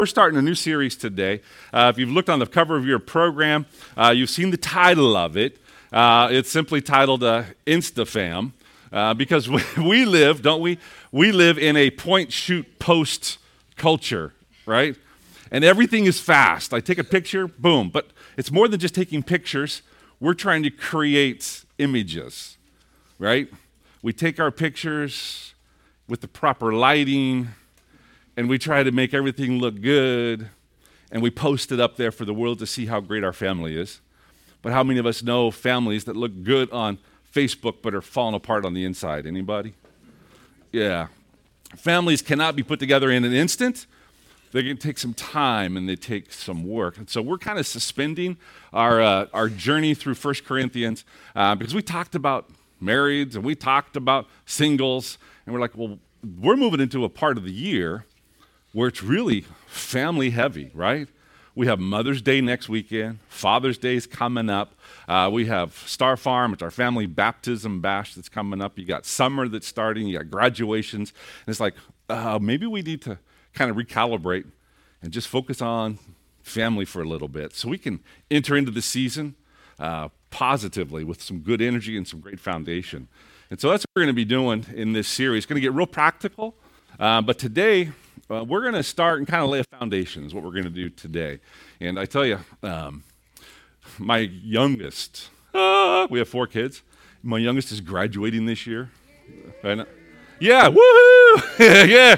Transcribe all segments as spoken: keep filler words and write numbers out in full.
We're starting a new series today. Uh, if you've looked on the cover of your program, uh, you've seen the title of it. Uh, it's simply titled uh, InstaFam, uh, because we, we live, don't we? We live in a point, shoot, post culture, right? And everything is fast. I take a picture, boom. But it's more than just taking pictures. We're trying to create images, right? We take our pictures with the proper lighting, and we try to make everything look good, and we post it up there for the world to see how great our family is. But how many of us know families that look good on Facebook but are falling apart on the inside? Anybody? Yeah. Families cannot be put together in an instant. They can take some time and they take some work. And so we're kind of suspending our uh, our journey through First Corinthians uh, because we talked about marrieds and we talked about singles, and we're like, well, we're moving into a part of the year where it's really family heavy, right? We have Mother's Day next weekend. Father's Day is coming up. Uh, we have Star Farm. It's our family baptism bash that's coming up. You got summer that's starting. You got graduations. And it's like, uh, maybe we need to kind of recalibrate and just focus on family for a little bit so we can enter into the season uh, positively with some good energy and some great foundation. And so that's what we're going to be doing in this series. It's going to get real practical, uh, but today uh, we're going to start and kind of lay a foundation is what we're going to do today. And I tell you, um, my youngest, uh, we have four kids. My youngest is graduating this year. Right? Yeah, woohoo! Yeah,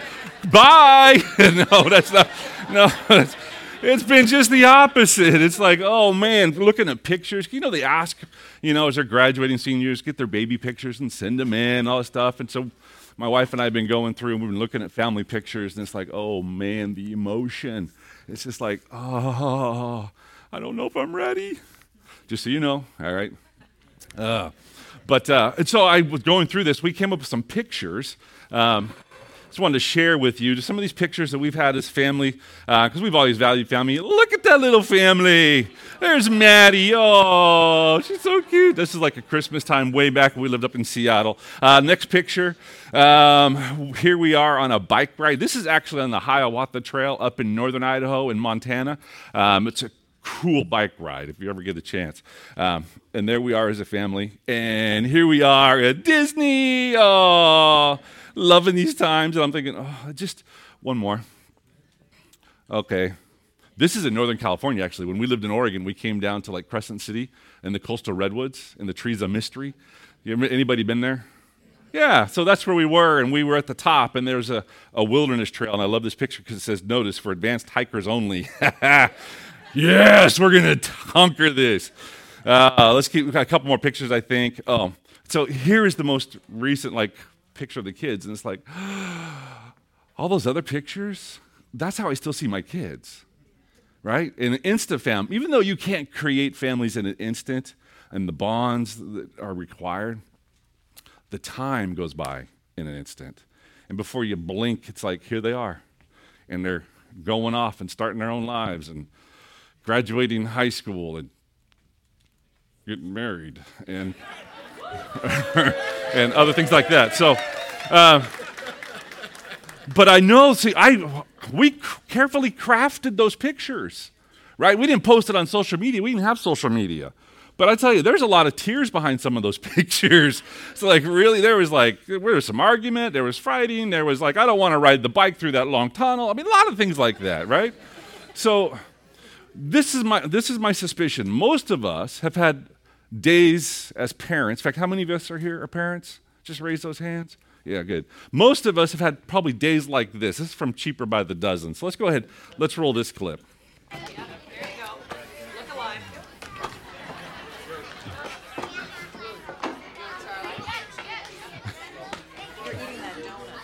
bye! No, that's not, no, that's, it's been just the opposite. It's like, oh man, looking at pictures. You know, they ask, you know, as they're graduating seniors, get their baby pictures and send them in, all this stuff. And so my wife and I have been going through and we've been looking at family pictures, and it's like, oh man, the emotion. It's just like, oh, I don't know if I'm ready. Just so you know, all right? Uh, but, uh, and so I was going through this. We came up with some pictures. Um, just wanted to share with you just some of these pictures that we've had as family, because uh, we've always valued family. Look at that little family. There's Maddie. Oh, she's so cute. This is like a Christmas time way back when we lived up in Seattle. Uh, next picture. Um, here we are on a bike ride. This is actually on the Hiawatha Trail up in northern Idaho and Montana. Um, it's a cool bike ride if you ever get a chance. Um, and there we are as a family. And here we are at Disney. Oh, loving these times. And I'm thinking, oh, just one more. Okay. This is in Northern California, actually. When we lived in Oregon, we came down to like Crescent City and the coastal redwoods and the trees of mystery. You ever, anybody been there? Yeah, so that's where we were, and we were at the top, and there's a, a wilderness trail, and I love this picture because it says, notice, for advanced hikers only. Yes, we're going to conquer this. Uh, let's keep, we've got a couple more pictures, I think. Oh, so here is the most recent, like, picture of the kids, and it's like, all those other pictures, that's how I still see my kids, right? In an InstaFam, even though you can't create families in an instant and the bonds that are required, the time goes by in an instant. And before you blink, it's like, here they are. And they're going off and starting their own lives and graduating high school and getting married and and other things like that. So, uh, but I know, see, I we carefully crafted those pictures, right? We didn't post it on social media. We didn't have social media. But I tell you, there's a lot of tears behind some of those pictures. So like really, there was like, there was some argument, there was fighting, there was like, I don't want to ride the bike through that long tunnel. I mean, a lot of things like that, right? So this is my this is my suspicion. Most of us have had days as parents. In fact, how many of us are here are parents? Just raise those hands. Yeah, good. Most of us have had probably days like this. This is from Cheaper by the Dozen. So let's go ahead. Let's roll this clip. Yeah, there you go. Look alive. You're eating that donut.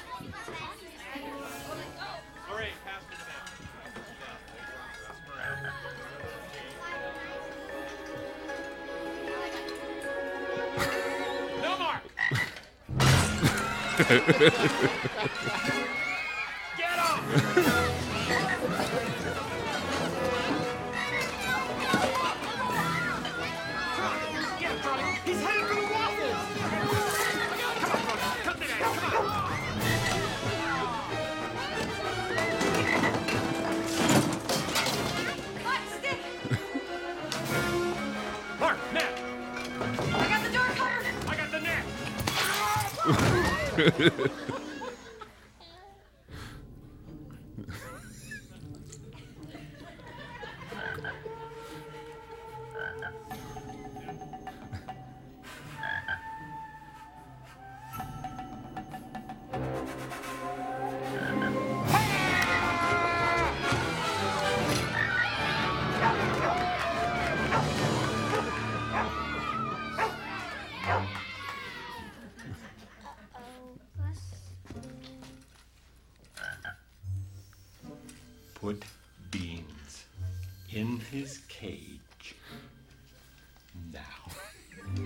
All right, pass me the No more. Get off. He's headed for the waffles! Come on, Brody, come today, come on! Put Beans in his cage now.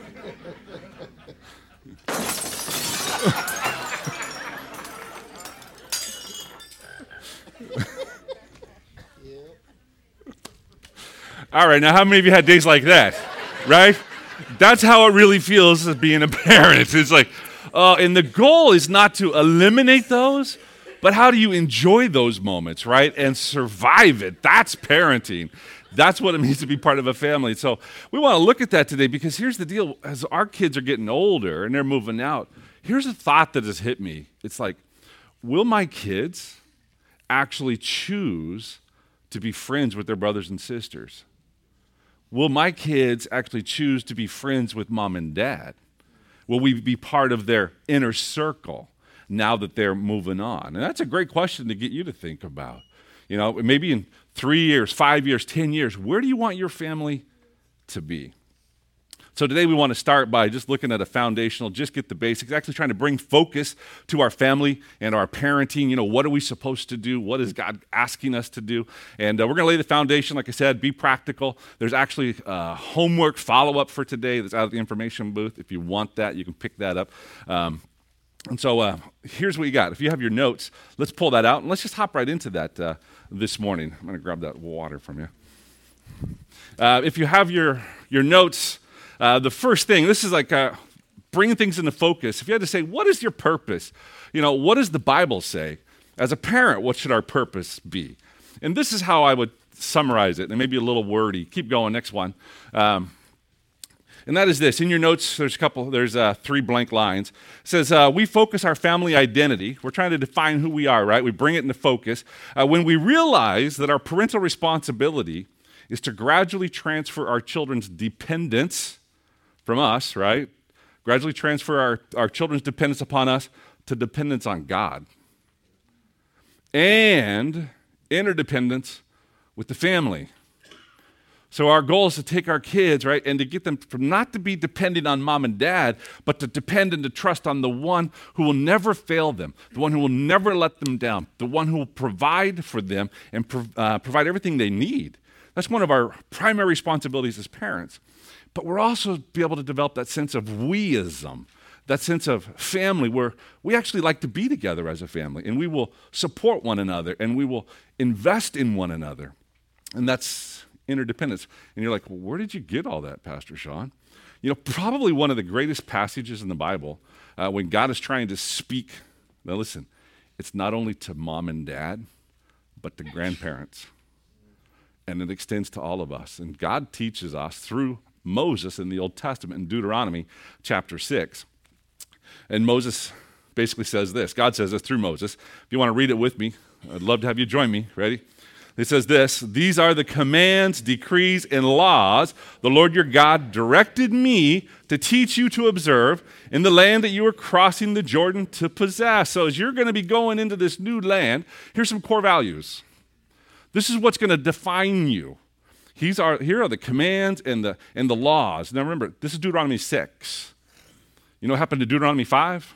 All right, now how many of you had days like that, right? That's how it really feels as being a parent. It's like, uh, and the goal is not to eliminate those, but how do you enjoy those moments, right? And survive it. That's parenting. That's what it means to be part of a family. So we want to look at that today because here's the deal. As our kids are getting older and they're moving out, here's a thought that has hit me. It's like, will my kids actually choose to be friends with their brothers and sisters? Will my kids actually choose to be friends with mom and dad? Will we be part of their inner circle now that they're moving on? And that's a great question to get you to think about. You know, maybe in three years, five years, ten years, where do you want your family to be? So today we want to start by just looking at a foundational, just get the basics, actually trying to bring focus to our family and our parenting. You know, what are we supposed to do? What is God asking us to do? And uh, we're going to lay the foundation, like I said, be practical. There's actually uh, homework follow-up for today that's out of the information booth. If you want that, you can pick that up. Um, and so uh, here's what you got. If you have your notes, let's pull that out, and let's just hop right into that uh, this morning. I'm going to grab that water from you. Uh, if you have your, your notes, Uh, the first thing, this is like uh, bringing things into focus. If you had to say, what is your purpose? You know, what does the Bible say? As a parent, what should our purpose be? And this is how I would summarize it, and maybe a little wordy. Keep going, next one. Um, and that is this. In your notes, there's a couple, there's uh, three blank lines. It says, uh, we focus our family identity. We're trying to define who we are, right? We bring it into focus. Uh, when we realize that our parental responsibility is to gradually transfer our children's dependence from us, right? Gradually transfer our, our children's dependence upon us to dependence on God. And interdependence with the family. So our goal is to take our kids, right, and to get them from not to be dependent on mom and dad, but to depend and to trust on the one who will never fail them, the one who will never let them down, the one who will provide for them and pro- uh, provide everything they need. That's one of our primary responsibilities as parents. But we're also be able to develop that sense of weism, that sense of family where we actually like to be together as a family, and we will support one another, and we will invest in one another. And that's interdependence. And you're like, well, where did you get all that, Pastor Sean? You know, probably one of the greatest passages in the Bible uh, when God is trying to speak. Now listen, it's not only to mom and dad, but to grandparents. And it extends to all of us. And God teaches us through Moses in the Old Testament in Deuteronomy chapter six. And Moses basically says this. God says this through Moses. If you want to read it with me, I'd love to have you join me. Ready? It says this, these are the commands, decrees, and laws the Lord your God directed me to teach you to observe in the land that you are crossing the Jordan to possess. So as you're going to be going into this new land, here's some core values. This is what's going to define you. He's our, here are the commands and the, and the laws. Now remember, this is Deuteronomy six. You know what happened to Deuteronomy five?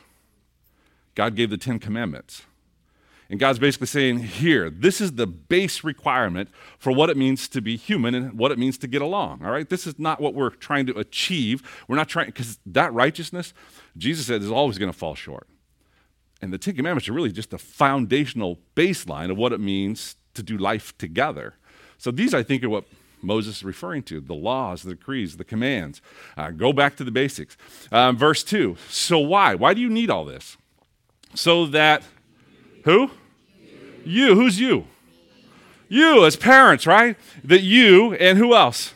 God gave the Ten Commandments. And God's basically saying, here, this is the base requirement for what it means to be human and what it means to get along, all right? This is not what we're trying to achieve. We're not trying, because that righteousness, Jesus said, is always going to fall short. And the Ten Commandments are really just the foundational baseline of what it means to do life together. So these, I think, are what Moses is referring to, the laws, the decrees, the commands. Uh, go back to the basics. Um, verse two, so why? Why do you need all this? So that, who? You. You. Who's you? You as parents, right? That you and who else?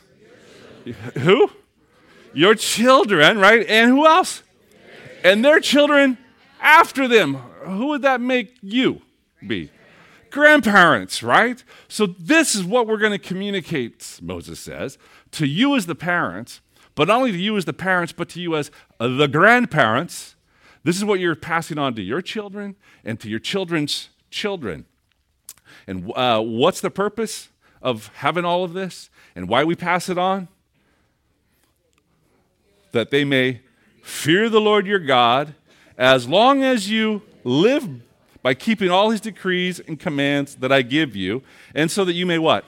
Who? Your children, right? And who else? And their children after them, who would that make you be? Grandparents, right? So this is what we're going to communicate, Moses says, to you as the parents, but not only to you as the parents, but to you as the grandparents. This is what you're passing on to your children and to your children's children. And uh, what's the purpose of having all of this and why we pass it on? That they may fear the Lord your God as long as you live by keeping all his decrees and commands that I give you, and so that you may what?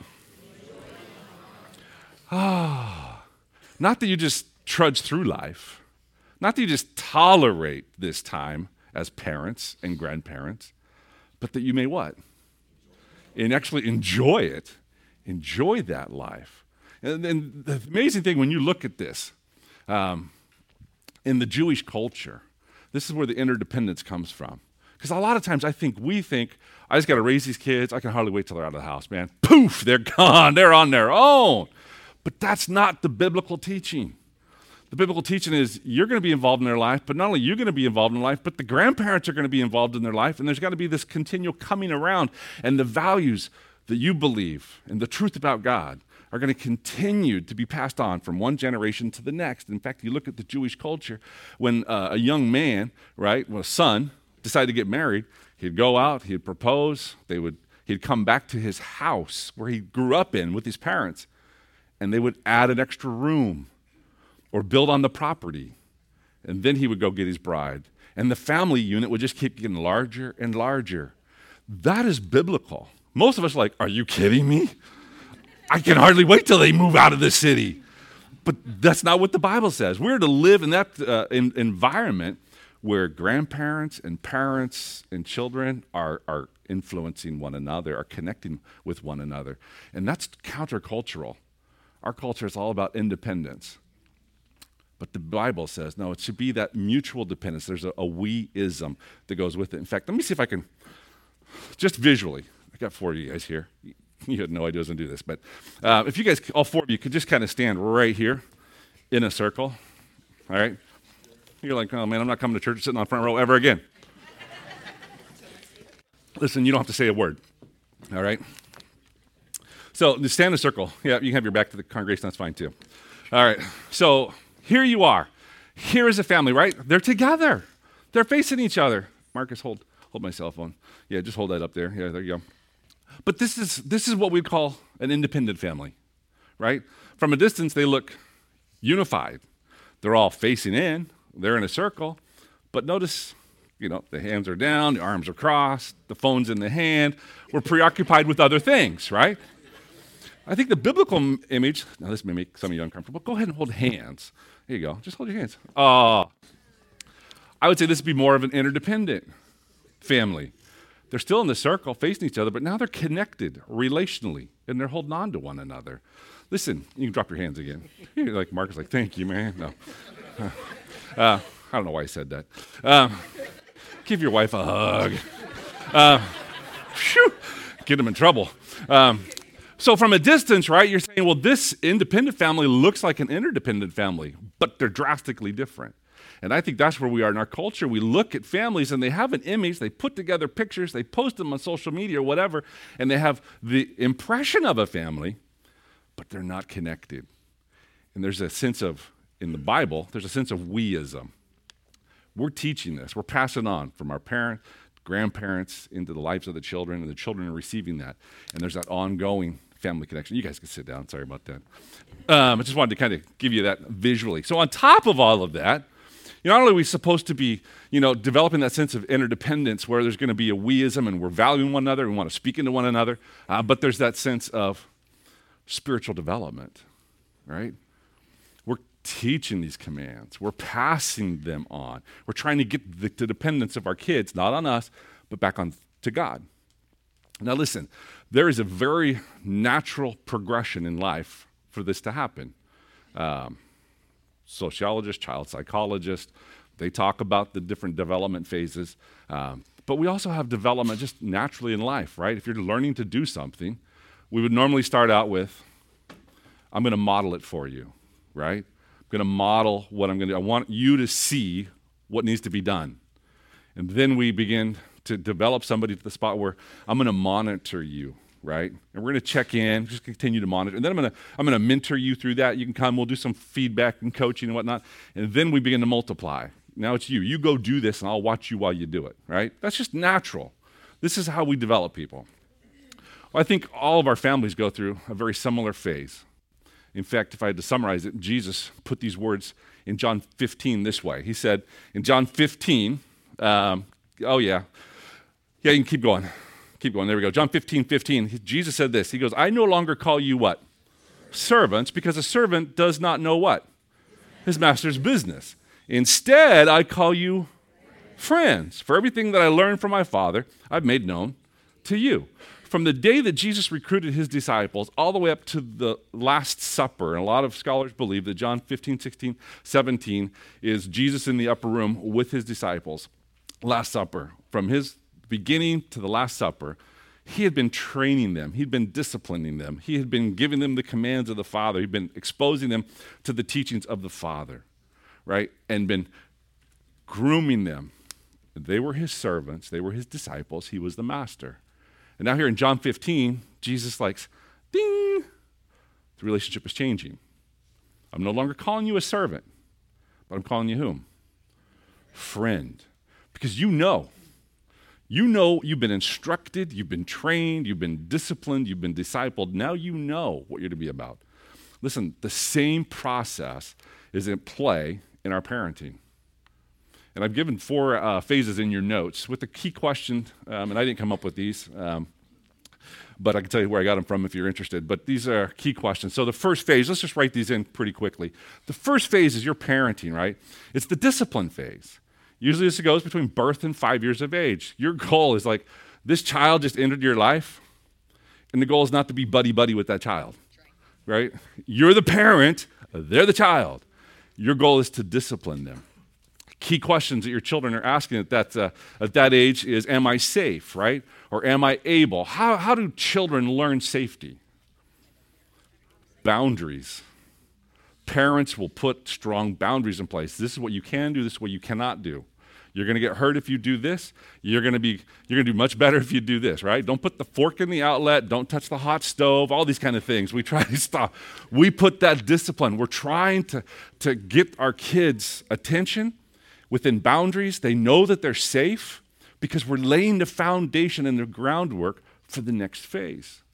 Ah, not that you just trudge through life, not that you just tolerate this time as parents and grandparents, but that you may what? And actually enjoy it, enjoy that life. And, and the amazing thing when you look at this, um, in the Jewish culture, this is where the interdependence comes from. Because a lot of times I think we think, I just got to raise these kids. I can hardly wait till they're out of the house, man. Poof, they're gone. They're on their own. But that's not the biblical teaching. The biblical teaching is you're going to be involved in their life, but not only you're going to be involved in life, but the grandparents are going to be involved in their life, and there's got to be this continual coming around, and the values that you believe and the truth about God are going to continue to be passed on from one generation to the next. In fact, you look at the Jewish culture, when uh, a young man, right, well, a son, decided to get married, he'd go out, he'd propose, they would, he'd come back to his house where he grew up in with his parents, and they would add an extra room or build on the property, and then he would go get his bride. And the family unit would just keep getting larger and larger. That is biblical. Most of us are like, are you kidding me? I can hardly wait till they move out of the city. But that's not what the Bible says. We're to live in that uh, in, environment where grandparents and parents and children are, are influencing one another, are connecting with one another. And that's countercultural. Our culture is all about independence. But the Bible says, no, it should be that mutual dependence. There's a, a we-ism that goes with it. In fact, let me see if I can, just visually, I got four of you guys here. You had no idea I was going to do this. But uh, if you guys, all four of you, could just kind of stand right here in a circle, all right? You're like, oh, man, I'm not coming to church sitting on the front row ever again. Listen, you don't have to say a word, all right? So just stand in a circle. Yeah, you can have your back to the congregation. That's fine, too. All right. So here you are. Here is a family, right? They're together. They're facing each other. Marcus, hold hold my cell phone. Yeah, just hold that up there. Yeah, there you go. But this is this is what we'd call an independent family, right? From a distance, they look unified. They're all facing in. They're in a circle, but notice, you know, the hands are down, the arms are crossed, the phone's in the hand. We're preoccupied with other things, right? I think the biblical m- image, now this may make some of you uncomfortable, go ahead and hold hands. There you go, just hold your hands. Uh, I would say this would be more of an interdependent family. They're still in the circle facing each other, but now they're connected relationally, and they're holding on to one another. Listen, you can drop your hands again. You're like, Marcus, like, thank you, man. No. Uh, I don't know why I said that. Um, give your wife a hug. Uh, whew, get them in trouble. Um, so from a distance, right, you're saying, well, this independent family looks like an interdependent family, but they're drastically different. And I think that's where we are in our culture. We look at families and they have an image, they put together pictures, they post them on social media or whatever, and they have the impression of a family, but they're not connected. And there's a sense of, in the Bible, there's a sense of weism. We're teaching this. We're passing on from our parents, grandparents into the lives of the children, and the children are receiving that. And there's that ongoing family connection. You guys can sit down. Sorry about that. Um, I just wanted to kind of give you that visually. So on top of all of that, you know, not only are we supposed to be, you know, developing that sense of interdependence where there's going to be a weism and we're valuing one another, we want to speak into one another, uh, but there's that sense of spiritual development, right? We're teaching these commands. We're passing them on. We're trying to get the, the dependence of our kids, not on us, but back on to God. Now listen, there is a very natural progression in life for this to happen. Um, sociologists, child psychologists, they talk about the different development phases. Um, but we also have development just naturally in life, right? If you're learning to do something, we would normally start out with, I'm going to model it for you, right? I'm going to model what I'm going to do. I want you to see what needs to be done. And then we begin to develop somebody to the spot where I'm going to monitor you, right? And we're going to check in, just continue to monitor. And then I'm going to I'm going to mentor you through that. You can come, we'll do some feedback and coaching and whatnot. And then we begin to multiply. Now it's you. You go do this, and I'll watch you while you do it, right? That's just natural. This is how we develop people. Well, I think all of our families go through a very similar phase. In fact, if I had to summarize it, Jesus put these words in John fifteen this way. He said in John fifteen, um, oh yeah, yeah, you can keep going. Keep going, there we go. John fifteen, fifteen, Jesus said this. He goes, I no longer call you what? Servants, because a servant does not know what? His master's business. Instead, I call you friends. For everything that I learned from my Father, I've made known to you. From the day that Jesus recruited his disciples all the way up to the Last Supper, and a lot of scholars believe that John fifteen, sixteen, seventeen is Jesus in the upper room with his disciples. Last Supper. From his beginning to the Last Supper, he had been training them. He'd been disciplining them. He had been giving them the commands of the Father. He'd been exposing them to the teachings of the Father, right? And been grooming them. They were his servants. They were his disciples. He was the master. And now here in John fifteen, Jesus likes, ding, the relationship is changing. I'm no longer calling you a servant, but I'm calling you whom? Friend. Because you know, you know you've been instructed, you've been trained, you've been disciplined, you've been discipled. Now you know what you're to be about. Listen, the same process is at play in our parenting. And I've given four uh, phases in your notes with the key question, um, and I didn't come up with these, um, but I can tell you where I got them from if you're interested. But these are key questions. So the first phase, let's just write these in pretty quickly. The first phase is your parenting, right? It's the discipline phase. Usually this goes between birth and five years of age. Your goal is like, this child just entered your life, and the goal is not to be buddy-buddy with that child, right? You're the parent, they're the child. Your goal is to discipline them. Key questions that your children are asking at that, uh, at that age is, am I safe, right? Or am I able? How, how do children learn safety? Boundaries. Parents will put strong boundaries in place. This is what you can do, this is what you cannot do. You're going to get hurt if you do this. You're going to be you're going to do much better if you do this, right? Don't put the fork in the outlet. Don't touch the hot stove, all these kind of things. We try to stop. We put that discipline. We're trying to, to get our kids' attention within boundaries. They know that they're safe because we're laying the foundation and the groundwork for the next phase.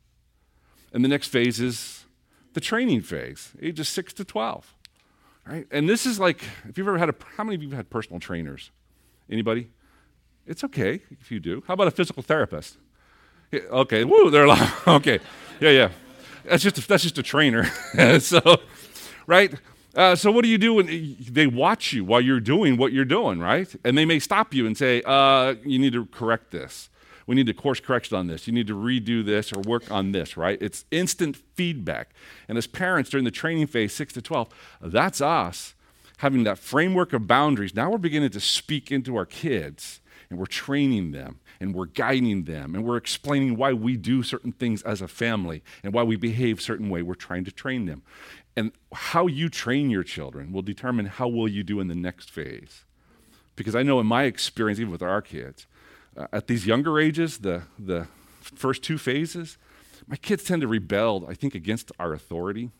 And the next phase is the training phase, ages six to twelve, right? And this is like, if you've ever had a, how many of you have had personal trainers? Anybody? It's okay if you do. How about a physical therapist? Yeah, okay, woo, they're like, okay, yeah, yeah. That's just a, that's just a trainer. So, right? Uh, so what do you do when they watch you while you're doing what you're doing, right? And they may stop you and say, uh, you need to correct this. We need to course correction on this. You need to redo this or work on this, right? It's instant feedback. And as parents during the training phase, six to twelve, that's us having that framework of boundaries. Now we're beginning to speak into our kids, and we're training them, and we're guiding them, and we're explaining why we do certain things as a family and why we behave a certain way. We're trying to train them. And how you train your children will determine how will you do in the next phase. Because I know in my experience, even with our kids, uh, at these younger ages, the, the first two phases, my kids tend to rebel, I think, against our authority.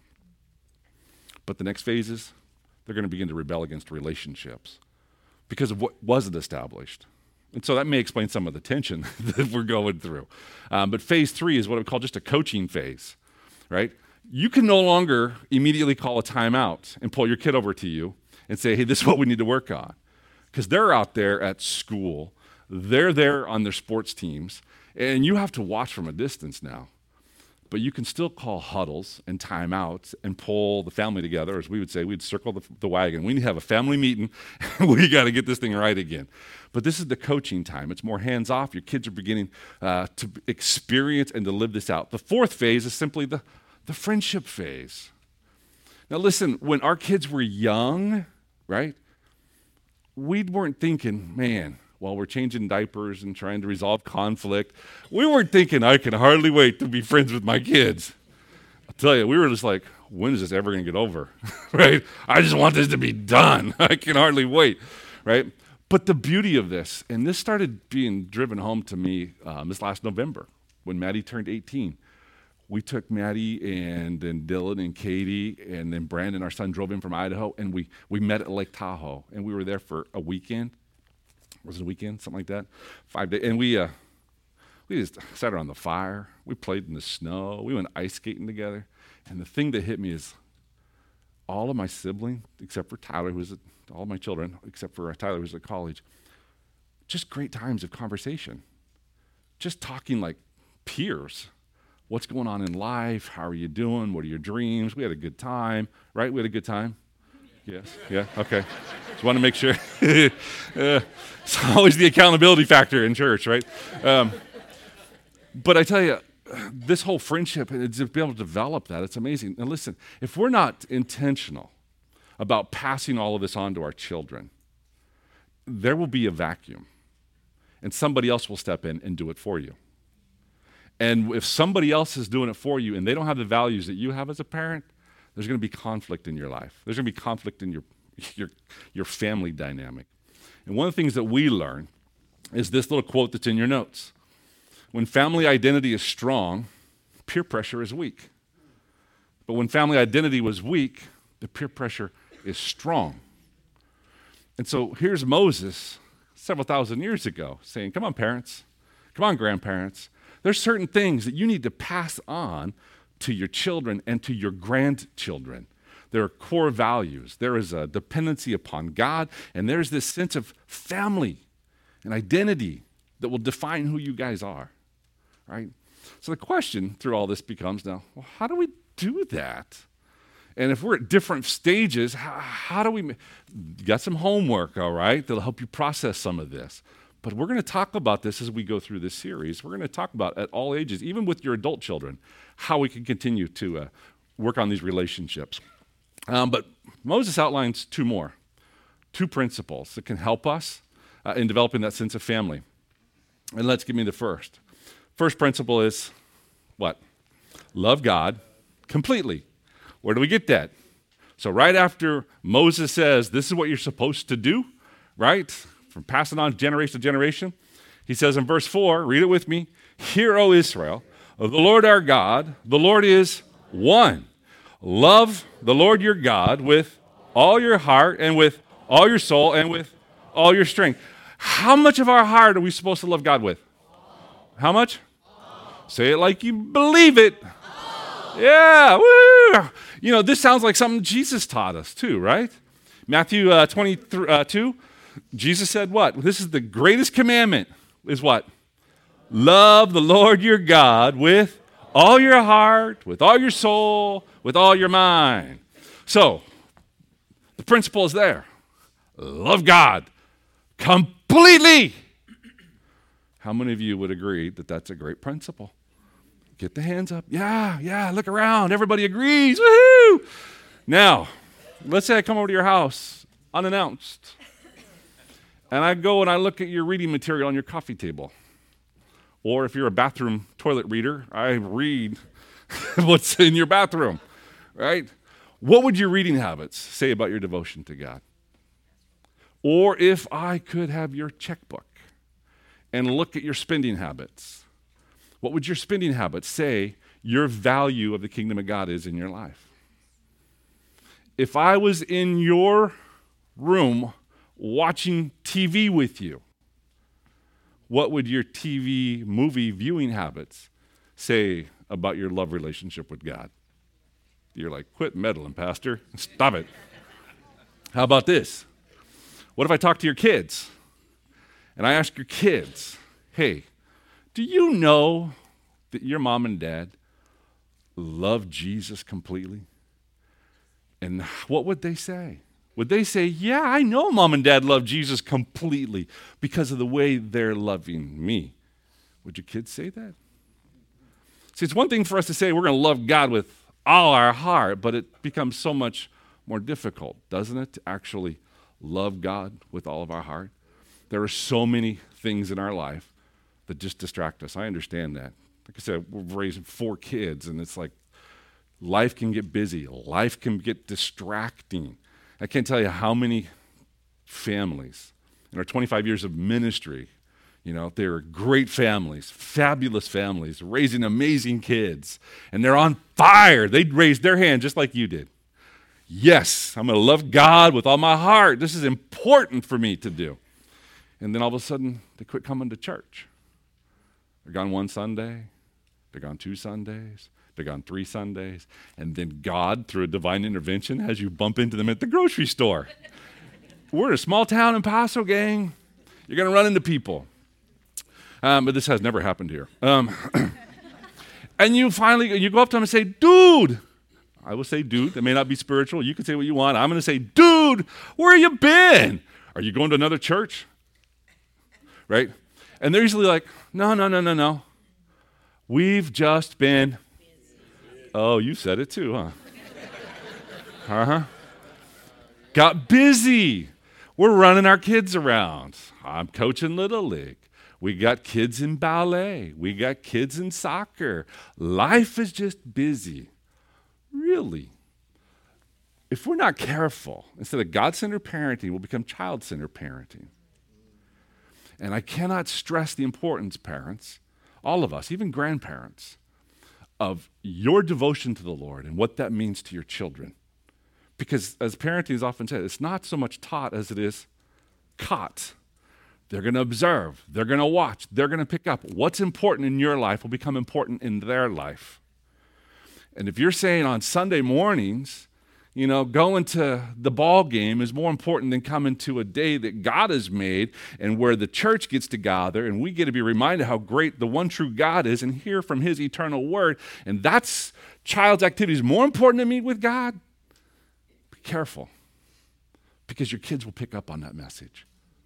But the next phases, they're going to begin to rebel against relationships because of what wasn't established. And so that may explain some of the tension that we're going through. Um, but phase three is what I would call just a coaching phase, right? You can no longer immediately call a timeout and pull your kid over to you and say, hey, this is what we need to work on. Because they're out there at school, they're there on their sports teams, and you have to watch from a distance now. But you can still call huddles and timeouts and pull the family together, as we would say, we'd circle the, the wagon. We need to have a family meeting. We got to get this thing right again. But this is the coaching time. It's more hands-off. Your kids are beginning uh, to experience and to live this out. The fourth phase is simply the, the friendship phase. Now listen, when our kids were young, right, we weren't thinking, man, while we're changing diapers and trying to resolve conflict, we weren't thinking, I can hardly wait to be friends with my kids. I'll tell you, we were just like, when is this ever going to get over, right? I just want this to be done. I can hardly wait, right? But the beauty of this, and this started being driven home to me um, this last November when Maddie turned eighteen. We took Maddie and then Dylan and Katie and then Brandon, our son, drove in from Idaho, and we, we met at Lake Tahoe. And we were there for a weekend. Was it a weekend? Something like that? Five days. And we, uh, we just sat around the fire. We played in the snow. We went ice skating together. And the thing that hit me is all of my siblings, except for Tyler, who was at, all of my children, except for Tyler, who was at college, just great times of conversation. Just talking like peers. What's going on in life? How are you doing? What are your dreams? We had a good time, right? We had a good time? Yes? Yeah? Okay. Just want to make sure. uh, it's always the accountability factor in church, right? Um, but I tell you, this whole friendship, and to be able to develop that, it's amazing. And listen, if we're not intentional about passing all of this on to our children, there will be a vacuum, and somebody else will step in and do it for you. And if somebody else is doing it for you and they don't have the values that you have as a parent, there's going to be conflict in your life. There's going to be conflict in your, your, your family dynamic. And one of the things that we learn is this little quote that's in your notes. When family identity is strong, peer pressure is weak. But when family identity was weak, the peer pressure is strong. And so here's Moses several thousand years ago saying, come on, parents. Come on, grandparents. There's certain things that you need to pass on to your children and to your grandchildren. There are core values. There is a dependency upon God, and there's this sense of family and identity that will define who you guys are, right? So the question through all this becomes now, well, how do we do that? And if we're at different stages, how, how do we, you got some homework, all right, that'll help you process some of this. But we're going to talk about this as we go through this series. We're going to talk about at all ages, even with your adult children, how we can continue to uh, work on these relationships. Um, but Moses outlines two more, two principles that can help us uh, in developing that sense of family. And let's give me the first. First principle is what? Love God completely. Where do we get that? So right after Moses says, this is what you're supposed to do, right? From passing on generation to generation. He says in verse four, read it with me, hear, O Israel, the Lord our God, the Lord is one. Love the Lord your God with all your heart and with all your soul and with all your strength. How much of our heart are we supposed to love God with? How much? Say it like you believe it. Yeah, woo! You know, this sounds like something Jesus taught us too, right? Matthew uh, twenty-two, Jesus said what? This is the greatest commandment, is what? Love the Lord your God with all your heart, with all your soul, with all your mind. So, the principle is there. Love God completely. How many of you would agree that that's a great principle? Get the hands up. Yeah, yeah, look around. Everybody agrees. Woohoo! Now, let's say I come over to your house unannounced, and I go and I look at your reading material on your coffee table. Or if you're a bathroom toilet reader, I read what's in your bathroom, right? What would your reading habits say about your devotion to God? Or if I could have your checkbook and look at your spending habits, what would your spending habits say your value of the kingdom of God is in your life? If I was in your room watching T V with you, what would your T V movie viewing habits say about your love relationship with God? You're like, quit meddling, Pastor. Stop it. How about this? What if I talk to your kids and I ask your kids, hey, do you know that your mom and dad love Jesus completely? And what would they say? Would they say, yeah, I know mom and dad love Jesus completely because of the way they're loving me? Would your kids say that? See, it's one thing for us to say we're going to love God with all our heart, but it becomes so much more difficult, doesn't it, to actually love God with all of our heart? There are so many things in our life that just distract us. I understand that. Like I said, we're raising four kids, and it's like life can get busy. Life can get distracting. I can't tell you how many families in our twenty-five years of ministry, you know, they're great families, fabulous families, raising amazing kids, and they're on fire. They'd raise their hand just like you did. Yes, I'm going to love God with all my heart. This is important for me to do. And then all of a sudden, they quit coming to church. They're gone one Sunday. They're gone two Sundays. They're gone three Sundays. And then God, through a divine intervention, has you bump into them at the grocery store. We're in a small town in Paso, gang. You're going to run into people. Um, but this has never happened here. Um, and you finally, you go up to them and say, dude. I will say, dude. It may not be spiritual. You can say what you want. I'm going to say, dude, where you been? Are you going to another church? Right? And they're usually like, no, no, no, no, no. We've just been. Oh, you said it too, huh? Uh-huh. Got busy. We're running our kids around. I'm coaching Little League. We got kids in ballet. We got kids in soccer. Life is just busy. Really? If we're not careful, instead of God-centered parenting, we'll become child-centered parenting. And I cannot stress the importance, parents, all of us, even grandparents, of your devotion to the Lord and what that means to your children. Because as parenting is often said, it's not so much taught as it is caught. They're going to observe. They're going to watch. They're going to pick up. What's important in your life will become important in their life. And if you're saying on Sunday mornings, you know, going to the ball game is more important than coming to a day that God has made and where the church gets to gather and we get to be reminded how great the one true God is and hear from his eternal word, and that's child's activities more important to meet with God, be careful, because your kids will pick up on that message.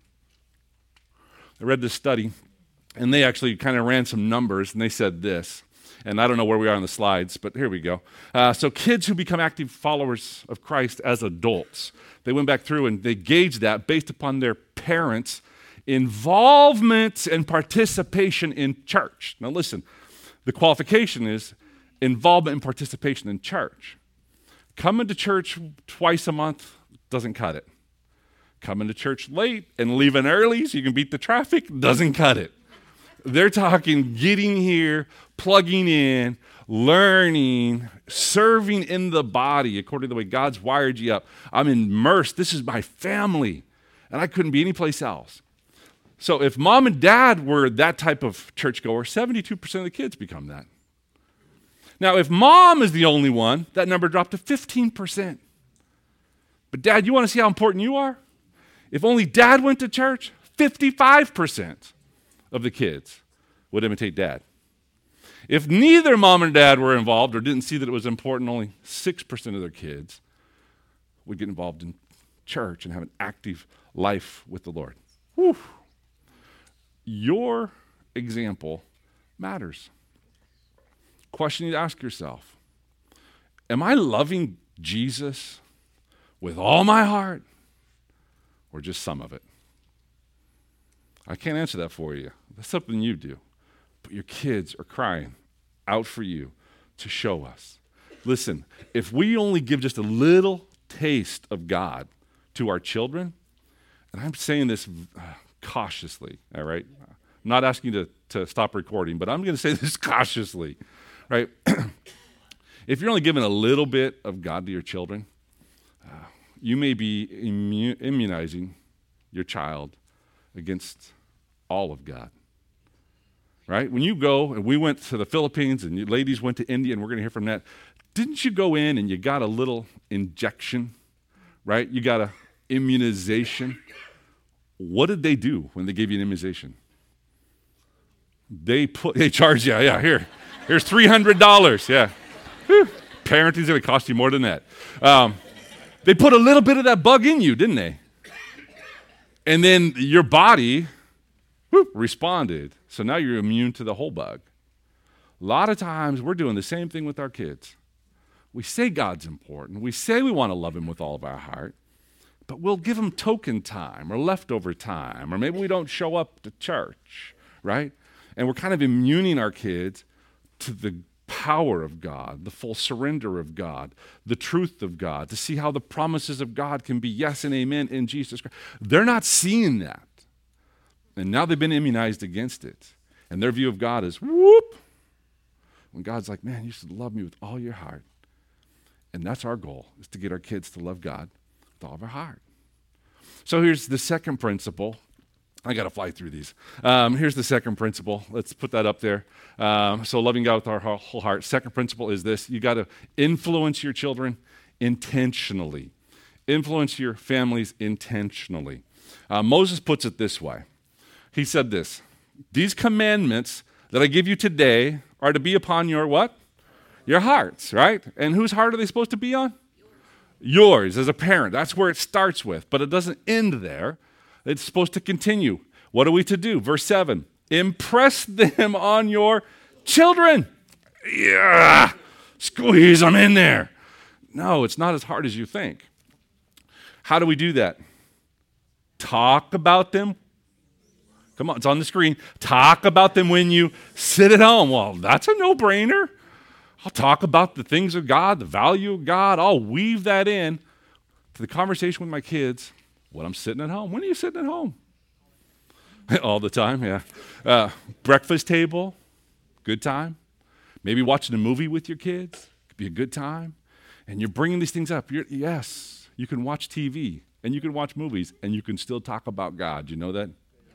I read this study, and they actually kind of ran some numbers, and they said this. And I don't know where we are on the slides, but here we go. Uh, so kids who become active followers of Christ as adults, they went back through and they gauged that based upon their parents' involvement and participation in church. Now listen, the qualification is involvement and participation in church. Coming to church twice a month doesn't cut it. Coming to church late and leaving early so you can beat the traffic doesn't cut it. They're talking getting here, plugging in, learning, serving in the body according to the way God's wired you up. I'm immersed. This is my family, and I couldn't be anyplace else. So if mom and dad were that type of churchgoer, seventy-two percent of the kids become that. Now, if mom is the only one, that number dropped to fifteen percent. But dad, you want to see how important you are? If only dad went to church, fifty-five percent of the kids would imitate dad. If neither mom and dad were involved or didn't see that it was important, only six percent of their kids would get involved in church and have an active life with the Lord. Whew. Your example matters. Question you to ask yourself, am I loving Jesus with all my heart or just some of it? I can't answer that for you. That's something you do. But your kids are crying out for you to show us. Listen, if we only give just a little taste of God to our children, and I'm saying this uh, cautiously, all right? I'm not asking you to, to stop recording, but I'm going to say this cautiously, right? If you're only giving a little bit of God to your children, uh, you may be immu- immunizing your child against all of God, right? When you go, and we went to the Philippines, and you ladies went to India, and we're going to hear from that, didn't you go in and you got a little injection, right? You got a immunization. What did they do when they gave you an immunization? They put, they charge you, yeah, here, here's three hundred dollars, yeah. Whew. Parenting's going to cost you more than that. Um, they put a little bit of that bug in you, didn't they? And then your body whoop, responded. So now you're immune to the whole bug. A lot of times we're doing the same thing with our kids. We say God's important. We say we want to love him with all of our heart, but we'll give him token time or leftover time, or maybe we don't show up to church, right? And we're kind of immuning our kids to the power of God, the full surrender of God, the truth of God, to see how the promises of God can be yes and amen in Jesus Christ. They're not seeing that. And now they've been immunized against it. And their view of God is, whoop. When God's like, man, you should love me with all your heart. And that's our goal, is to get our kids to love God with all of our heart. So here's the second principle. I got to fly through these. Um, here's the second principle. Let's put that up there. Um, so loving God with our whole heart. Second principle is this. You got to influence your children intentionally. Influence your families intentionally. Uh, Moses puts it this way. He said this, these commandments that I give you today are to be upon your what? Your hearts, right? And whose heart are they supposed to be on? Yours as a parent. That's where it starts with, but it doesn't end there. It's supposed to continue. What are we to do? Verse seven, impress them on your children. Yeah, squeeze them in there. No, it's not as hard as you think. How do we do that? Talk about them. Come on, it's on the screen. Talk about them when you sit at home. Well, that's a no-brainer. I'll talk about the things of God, the value of God. I'll weave that in to the conversation with my kids when I'm sitting at home. When are you sitting at home? All the time, yeah. Uh, breakfast table, good time. Maybe watching a movie with your kids, could be a good time. And you're bringing these things up. You're, yes, you can watch T V, and you can watch movies, and you can still talk about God. You know that?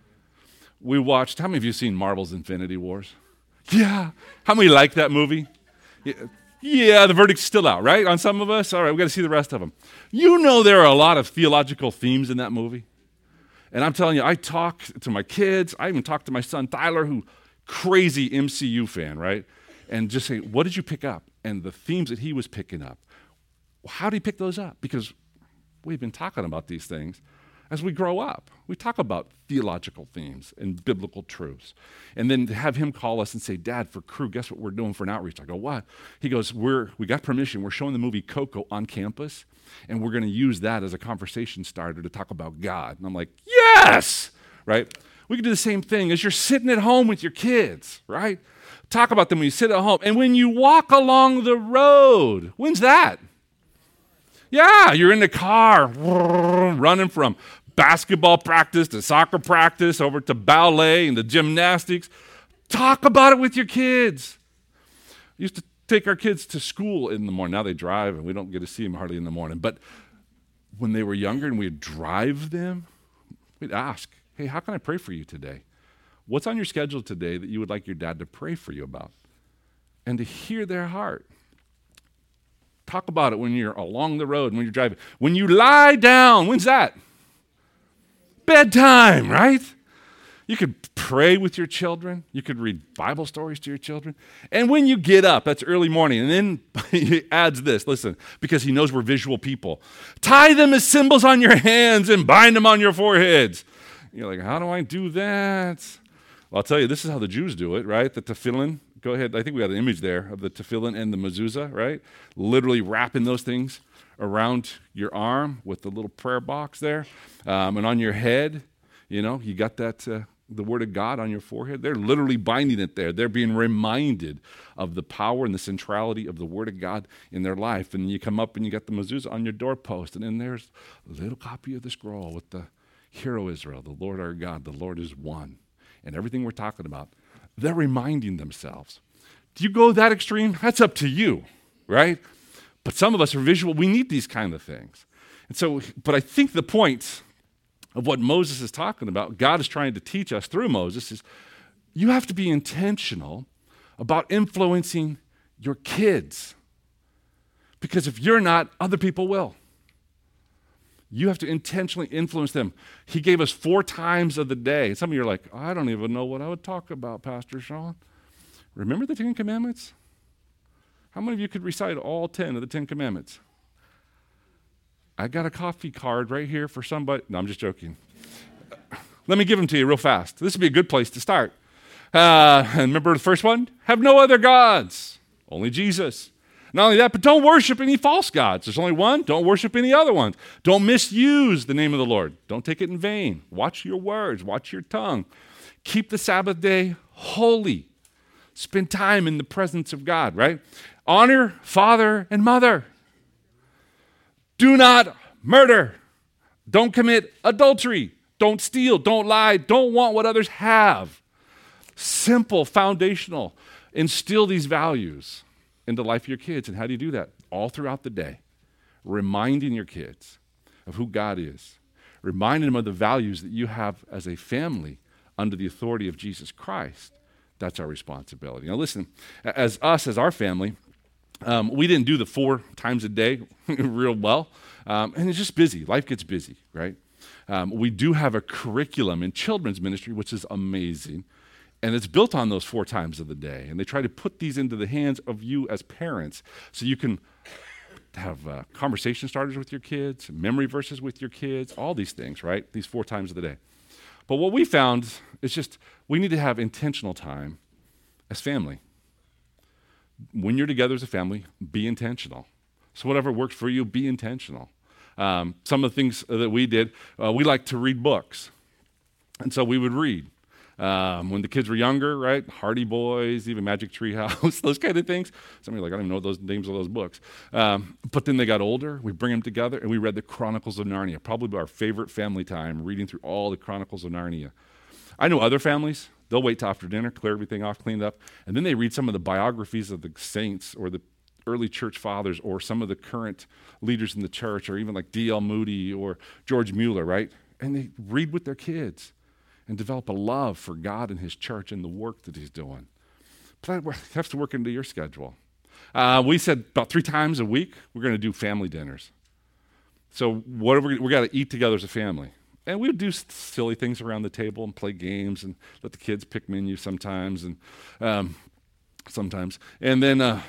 We watched, how many of you have seen Marvel's Infinity Wars? Yeah. How many like that movie? Yeah. Yeah, the verdict's still out, right? On some of us? All right, we've got to see the rest of them. You know there are a lot of theological themes in that movie. And I'm telling you, I talk to my kids. I even talk to my son, Tyler, who crazy M C U fan, right? And just say, what did you pick up? And the themes that he was picking up. How did he pick those up? Because we've been talking about these things as we grow up. We talk about theological themes and biblical truths. And then to have him call us and say, Dad, for Cru, guess what we're doing for an outreach? I go, what? He goes, we're, we got permission. We're showing the movie Coco on campus, and we're going to use that as a conversation starter to talk about God. And I'm like, yes, right? We can do the same thing as you're sitting at home with your kids, right? Talk about them when you sit at home. And when you walk along the road, when's that? Yeah, you're in the car, running from basketball practice to soccer practice over to ballet and to gymnastics. Talk about it with your kids. We used to take our kids to school in the morning. Now they drive, and we don't get to see them hardly in the morning. But when they were younger and we'd drive them, we'd ask, hey, how can I pray for you today? What's on your schedule today that you would like your dad to pray for you about? And to hear their heart. Talk about it when you're along the road, when you're driving. When you lie down, when's that? Bedtime, right? You could pray with your children. You could read Bible stories to your children. And when you get up, that's early morning. And then he adds this, listen, because he knows we're visual people. Tie them as symbols on your hands and bind them on your foreheads. You're like, how do I do that? Well, I'll tell you, this is how the Jews do it, right? The tefillin. Go ahead. I think we got an image there of the tefillin and the mezuzah, right? Literally wrapping those things around your arm with the little prayer box there. Um, and on your head, you know, you got that, uh, the word of God on your forehead. They're literally binding it there. They're being reminded of the power and the centrality of the word of God in their life. And you come up and you got the mezuzah on your doorpost. And then there's a little copy of the scroll with the Hear, O Israel, the Lord our God, the Lord is one. And everything we're talking about, they're reminding themselves. Do you go that extreme? That's up to you, right? But some of us are visual. We need these kind of things. And so, but I think the point of what Moses is talking about, God is trying to teach us through Moses, is you have to be intentional about influencing your kids. Because if you're not, other people will. You have to intentionally influence them. He gave us four times of the day. Some of you are like, I don't even know what I would talk about, Pastor Sean. Remember the Ten Commandments? How many of you could recite all ten of the Ten Commandments? I got a coffee card right here for somebody. No, I'm just joking. Let me give them to you real fast. This would be a good place to start. Uh, and remember the first one? Have no other gods, only Jesus. Not only that, but don't worship any false gods. There's only one. Don't worship any other ones. Don't misuse the name of the Lord. Don't take it in vain. Watch your words. Watch your tongue. Keep the Sabbath day holy. Spend time in the presence of God, right? Honor father and mother. Do not murder. Don't commit adultery. Don't steal, don't lie, don't want what others have. Simple, foundational. Instill these values into the life of your kids. And how do you do that? All throughout the day. Reminding your kids of who God is. Reminding them of the values that you have as a family under the authority of Jesus Christ. That's our responsibility. Now listen, as us, as our family, um, we didn't do the four times a day real well. Um, and it's just busy. Life gets busy, right? Um, we do have a curriculum in children's ministry, which is amazing. And it's built on those four times of the day. And they try to put these into the hands of you as parents so you can have uh, conversation starters with your kids, memory verses with your kids, all these things, right? These four times of the day. But what we found is just we need to have intentional time as family. When you're together as a family, be intentional. So whatever works for you, be intentional. Um, some of the things that we did, uh, we like to read books. And so we would read. Um, when the kids were younger, right? Hardy Boys, even Magic Tree House, those kind of things. Some of you are like, I don't even know those names of those books. Um, but then they got older. We bring them together, and we read the Chronicles of Narnia, probably our favorite family time, reading through all the Chronicles of Narnia. I know other families, they'll wait till after dinner, clear everything off, clean it up, and then they read some of the biographies of the saints or the early church fathers or some of the current leaders in the church or even like D L Moody or George Mueller, right? And they read with their kids and develop a love for God and his church and the work that he's doing. But that has to work into your schedule. Uh, we said about three times a week, we're going to do family dinners. So whatever we, we got to eat together as a family. And we would do silly things around the table and play games and let the kids pick menus sometimes and um, sometimes. And then, uh,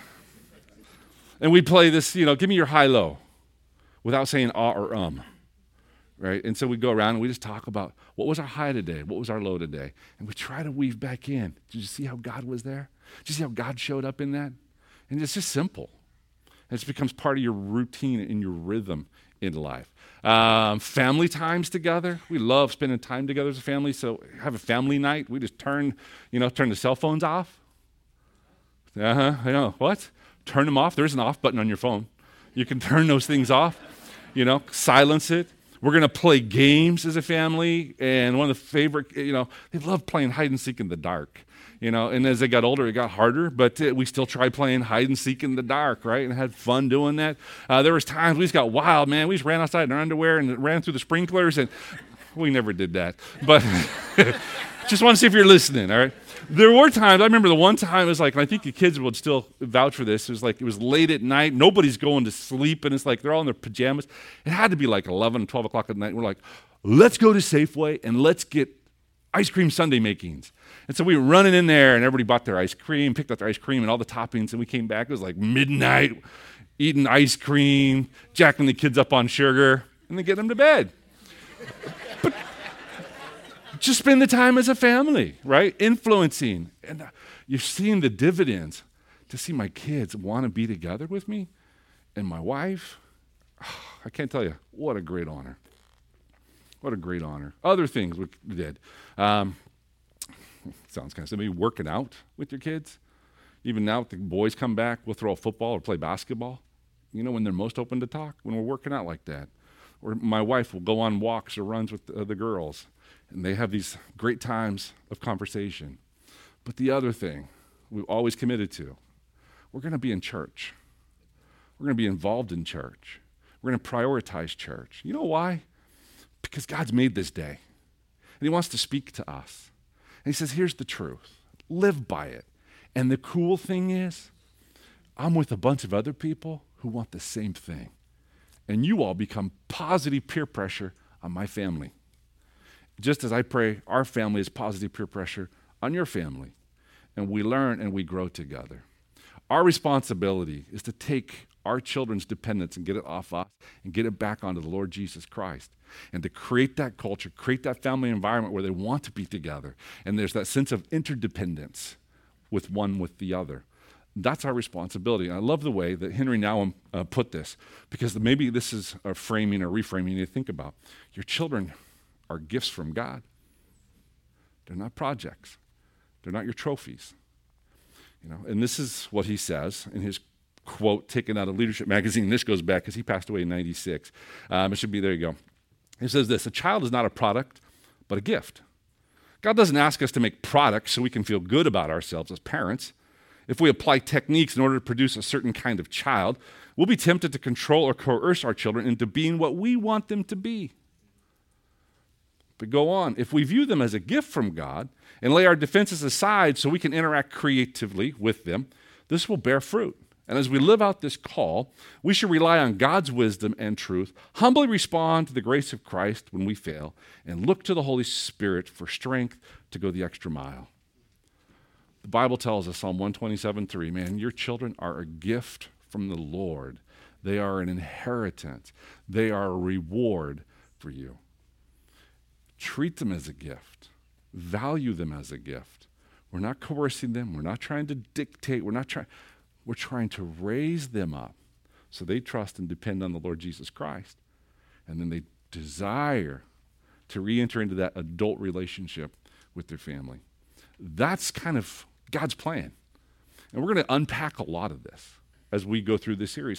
and we'd play this, you know, give me your high-low without saying ah or um. Right? And so we go around and we just talk about what was our high today? What was our low today? And we try to weave back in. Did you see how God was there? Did you see how God showed up in that? And it's just simple. It becomes part of your routine and your rhythm in life. Um, family times together. We love spending time together as a family. So have a family night. We just turn, you know, turn the cell phones off. Uh-huh. I know. What? Turn them off. There's an off button on your phone. You can turn those things off. You know, silence it. We're going to play games as a family, and one of the favorite, you know, they love playing hide and seek in the dark, you know, and as they got older, it got harder, but uh, we still tried playing hide and seek in the dark, right, and had fun doing that. Uh, there was times we just got wild, man. We just ran outside in our underwear and ran through the sprinklers, and we never did that, but just want to see if you're listening, all right? There were times, I remember the one time, it was like, and I think the kids would still vouch for this, it was like, it was late at night, nobody's going to sleep, and it's like, they're all in their pajamas. It had to be like eleven, twelve o'clock at night, and we're like, let's go to Safeway, and let's get ice cream sundae makings. And so we were running in there, and everybody bought their ice cream, picked up their ice cream and all the toppings, and we came back, it was like midnight, eating ice cream, jacking the kids up on sugar, and then getting them to bed. But just spend the time as a family, right? Influencing. And uh, you're seeing the dividends to see my kids want to be together with me and my wife. Oh, I can't tell you, what a great honor. What a great honor. Other things we did. Um, sounds kind of silly, working out with your kids. Even now, if the boys come back, we'll throw a football or play basketball. You know, when they're most open to talk, when we're working out like that. Or my wife will go on walks or runs with the, uh, the girls. And they have these great times of conversation. But the other thing we've always committed to, we're going to be in church. We're going to be involved in church. We're going to prioritize church. You know why? Because God's made this day. And he wants to speak to us. And he says, here's the truth. Live by it. And the cool thing is, I'm with a bunch of other people who want the same thing. And you all become positive peer pressure on my family. Just as I pray our family is positive peer pressure on your family. And we learn and we grow together. Our responsibility is to take our children's dependence and get it off us and get it back onto the Lord Jesus Christ. And to create that culture, create that family environment where they want to be together. And there's that sense of interdependence with one with the other. That's our responsibility. And I love the way that Henry Nouwen uh, put this, because maybe this is a framing or reframing you think about. Your children are gifts from God. They're not projects. They're not your trophies. You know, and this is what he says in his quote taken out of Leadership Magazine. This goes back because he passed away in ninety-six. Um, it should be, there you go. He says this: a child is not a product but a gift. God doesn't ask us to make products so we can feel good about ourselves as parents. If we apply techniques in order to produce a certain kind of child, we'll be tempted to control or coerce our children into being what we want them to be. But go on. If we view them as a gift from God and lay our defenses aside so we can interact creatively with them, this will bear fruit. And as we live out this call, we should rely on God's wisdom and truth, humbly respond to the grace of Christ when we fail, and look to the Holy Spirit for strength to go the extra mile. The Bible tells us, Psalm one twenty-seven three, man, your children are a gift from the Lord. They are an inheritance. They are a reward for you. Treat them as a gift. Value them as a gift. We're not coercing them. We're not trying to dictate. We're not trying... We're trying to raise them up so they trust and depend on the Lord Jesus Christ. And then they desire to re-enter into that adult relationship with their family. That's kind of God's plan. And we're going to unpack a lot of this as we go through this series.